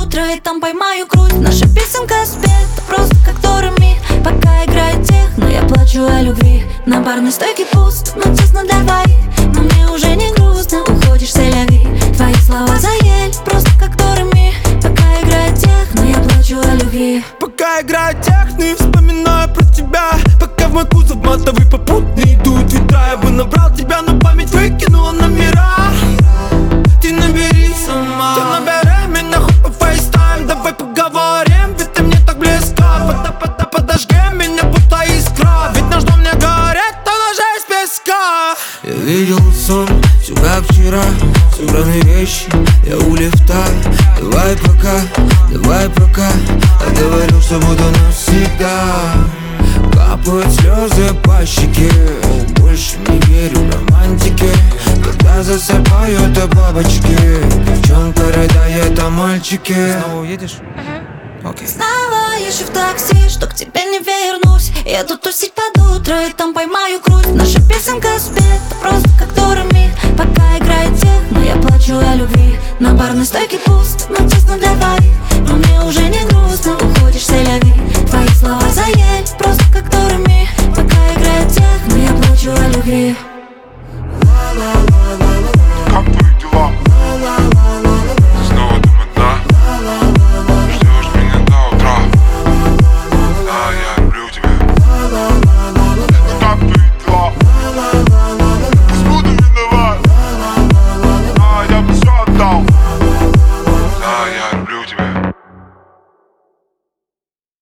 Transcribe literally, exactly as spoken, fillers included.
утро и там поймаю грудь. Наша песенка спета просто как Дореми. Пока играет техно, я плачу о любви. На барной стойке пусто, но тесно давай. Но мне уже не грустно, уходишь селяви. Твои слова заели, просто как Дореми. Пока играет техно, я плачу о любви. Пока играет техно, вспоминаю про тебя. Пока в мой кузов матовый попутный идут ветра. Я бы набрал тебя, но память выкинула номера. Ты набери сама, ты набери меня хоть по фейстайм. Давай поговорим, ведь ты мне так близка. Пода, пода, подожги меня, будто искра. Ведь наш дом не горит, он уже из песка. Я видел сон, все как вчера. Собраны вещи, я у лифта. Давай пока, давай пока. Я говорил, что буду навсегда. Капают слезы по щеке. Больше не верю в романтике. Когда засыпают бабочки. Девчонка рыдает о мальчике. Снова уедешь? Okay. Снова езжу в такси, что к тебе не вернусь. Еду тусить под утро и там поймаю грудь. Наша песенка спета просто как Дореми. Пока играет техно, я плачу о любви. На барной стойке пусто, но тесно для